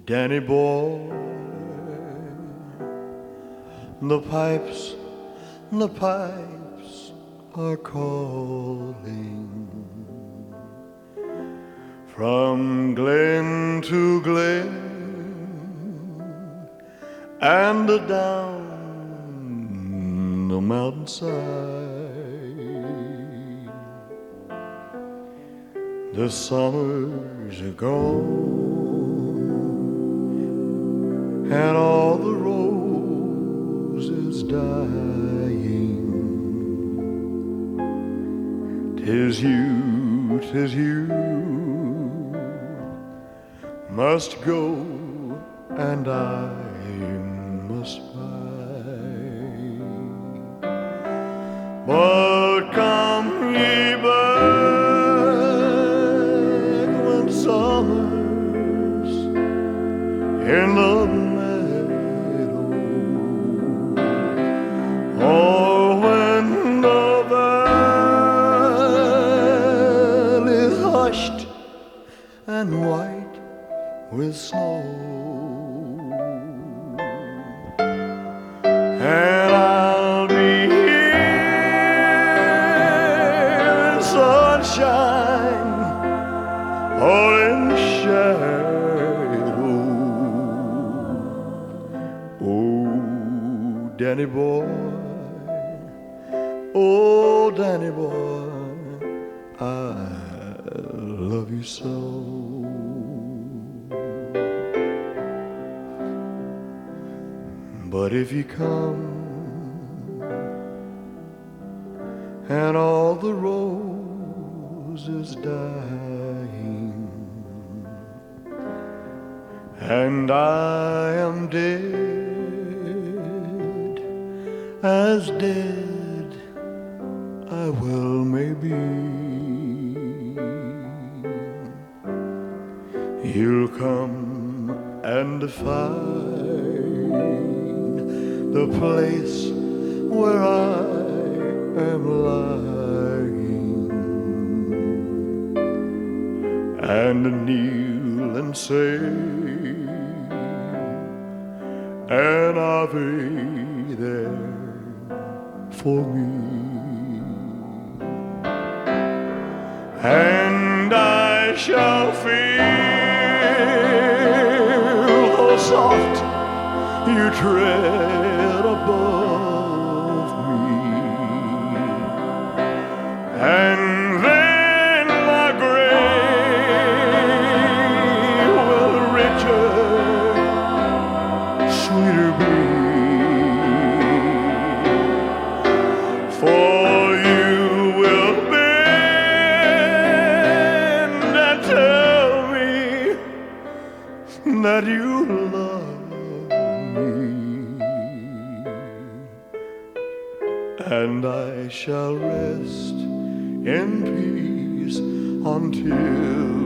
Danny boy, the pipes are calling from glen to glen and down the mountainside. The summers are gone and all the roses dying. 'Tis you must go and I must bide. But come ye back when summer's in the meadow, or when the valley's hushed and white with snow, and I'll be here in sunshine or in shadow. Oh, Danny boy, oh, Danny boy, I love you so. But if you come and all the roses dying and I am dead, as dead I well may be, you'll come and find the place where I am lying, and kneel and say an Ave there for me, and I shall feel how soft you tread above me, and then my grave will richer, sweeter be, for you will bend and tell me that you love me, and I shall rest in peace until